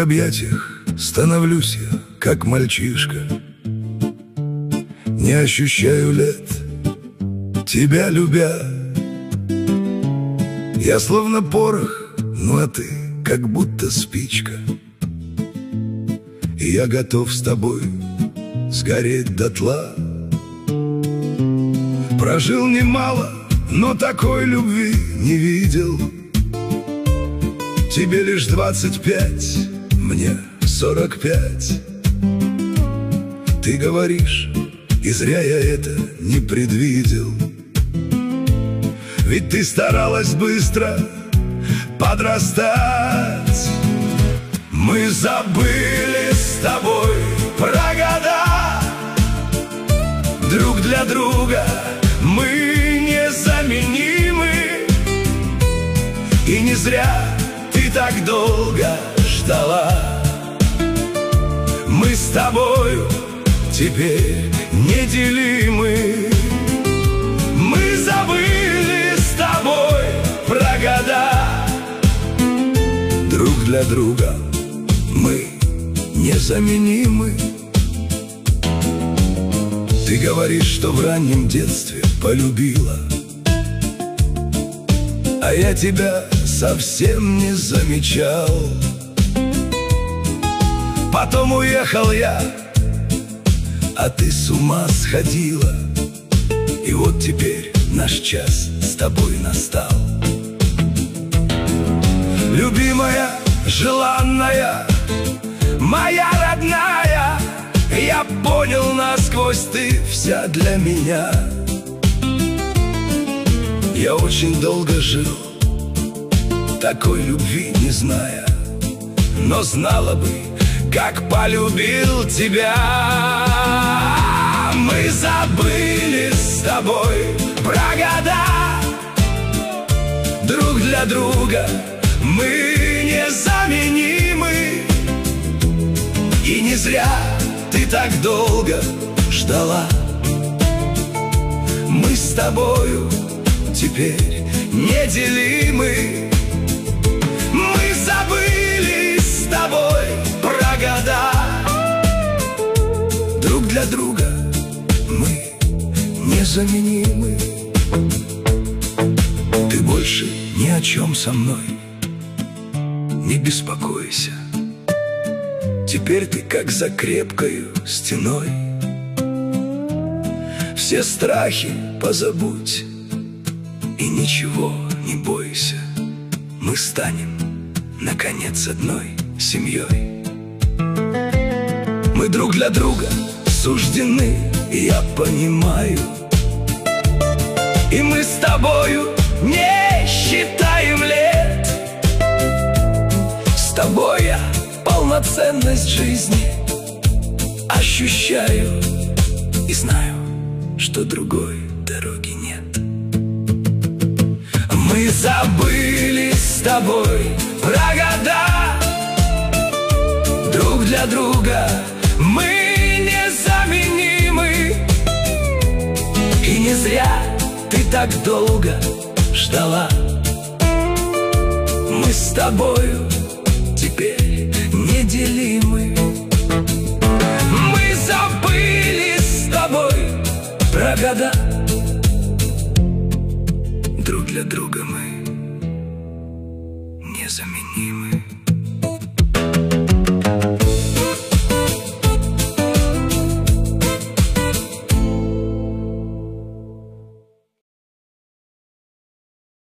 объятиях становлюсь я, как мальчишка. Не ощущаю лет, тебя любя. Я словно порох, ну а ты как будто спичка. И я готов с тобой сгореть дотла. Прожил немало, но такой любви не видел. Тебе лишь 25, мне 45. Ты говоришь, и зря я это не предвидел. Ведь ты старалась быстро подрастать. Мы забыли с тобой про года. Друг для друга мы незаменимы. И не зря ты так долго ждала. Мы с тобою теперь неделимы. Мы забыли с тобой про года. Друг для друга мы незаменимы. Ты говоришь, что в раннем детстве полюбила, а я тебя совсем не замечал. Потом уехал я, а ты с ума сходила. И вот теперь наш час с тобой настал. Любимая, желанная, моя родная, я понял насквозь, ты вся для меня. Я очень долго жил, такой любви не зная, но знала бы, как полюбил тебя. Мы забыли с тобой про года. Друг для друга мы незаменимы. И не зря ты так долго ждала. Мы с тобою теперь неделимы. Мы забыли с тобой про года. Друг для друга мы незаменимы. Ты больше ни о чем со мной не беспокойся. Теперь ты как за крепкою стеной. Все страхи позабудь и ничего не бойся. Мы станем, наконец, одной семьей. Мы друг для друга суждены, я понимаю. И мы с тобою не считаем лет. С тобой я полноценность жизни ощущаю и знаю, что другой дороги нет. Мы забыли с тобой про года. Друг для друга мы незаменимы. И не зря ты так долго ждала. Мы с тобою теперь неделимы. Мы забыли с тобой про года. Друг для друга мы незаменимы.